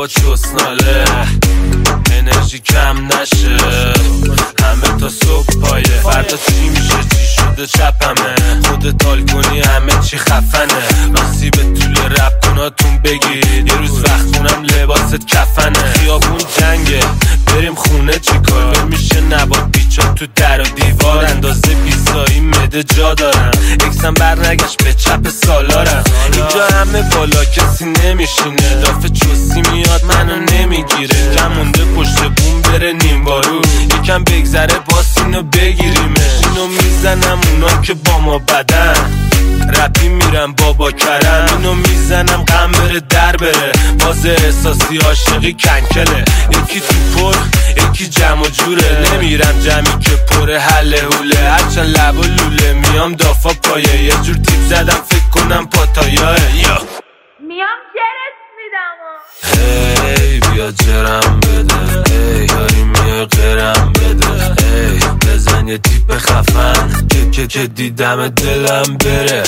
با چسناله انرژی کم نشه همه تا صبح پایه فردا چی میشه چی شده چپمه خودت حال کنی همه چی خفنه راستی به طول رپ کناتون بگید یه روز وقت خونم لباست کفنه خیابون جنگه بریم خونه چیکار میشه نباد بیچا تو در و دیوار اندازه بیسایی مده جا دارم اکسم برنگشت به چپ سالارم اینجا همه بالا کسی نمیشینه دافه چوسی میاد منو نمیگیره کم مونده پشت بوم بره نیم بارو یکم بگذره باس اینو بگیریمه اینو میزنم اونا که با ما بدن رپی میرم بابا کرم اینو میزنم غم بره در بره باز احساسی عاشقی کنکله یکی تو پر یکی جمع و جوره نمیرم جمعی که پر حله حوله هرچند لب و لوله میام دافا پایه یه جور تیپ زدم فکر کنم پاتایاه میام جرس میدم هی بیا جرم بده هی یاری میای قرم بده هی بزن یه تیپ خفن که دیدم دلم بره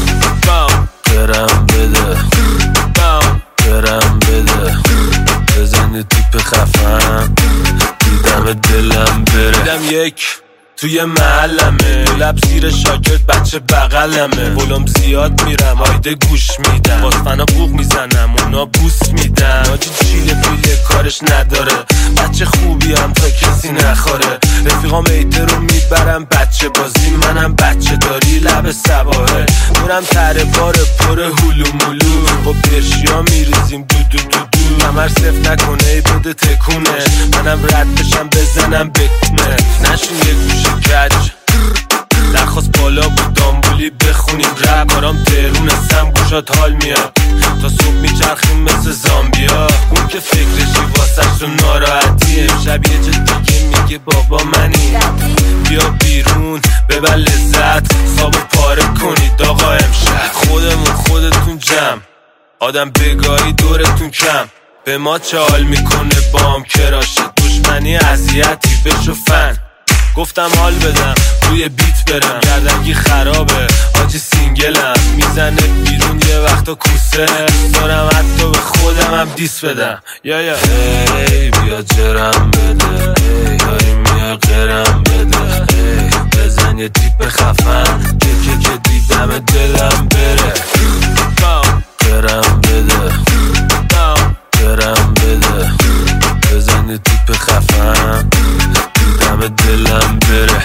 قرم بده قرم بده بزن یه تیپ خفن دیدم دلم بره دیدم یک توی محلمه لب زیر شاگرد بچه بغلمه بولم زیاد میرم آیده گوش میدم باز فنا بوق میزنم اونا بوس میدم آجی چیله پیله کارش نداره بچه خوبی هم تا کسی نخوره رفیقام ایده رو میبرم بچه بازی منم بچه داری لب سباهه میرم تره بار پر هلو مولو با پرشیا میریزیم دو دو دو دو کمر صف نکنه ای بده تکونه منم رد بشم بزنم بکنه نشون یه گوشه کج درخواست بالا بود دامبولی بخونیم رب کارام تهرونستم گوشات حال میاد تا صبح میچرخیم مثل زامبیا اون که فکرشی واسش رو ناراحتی امشب یه جا دیگه میگه بابا منی بیا بیرون ببر لذت خوابو پاره کنید آقا امشب خودتون جمع آدم بگاهی دورتون کم به ما چه حال میکنه بام کراشه دشمنی اذیتی بشو فن گفتم حال بدم روی بیت برم گردنگی خرابه آجی سینگلم میزنه بیرون یه وقتا کوسه دارم حتی به خودم هم دیس بدم یا هی بیا جرم بده هی یاری میای قرم بده هی بزن یه تیپ خفن که دیدم دلم بره قرم بده قرم بده بزن یه تیپ خفن دیدم دلم بره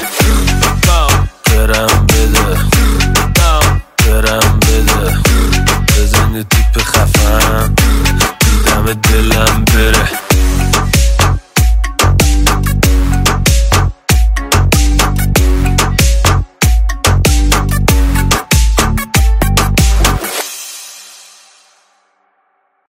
قرم بده قرم بده بزن یه تیپ خفن دیدم دلم بره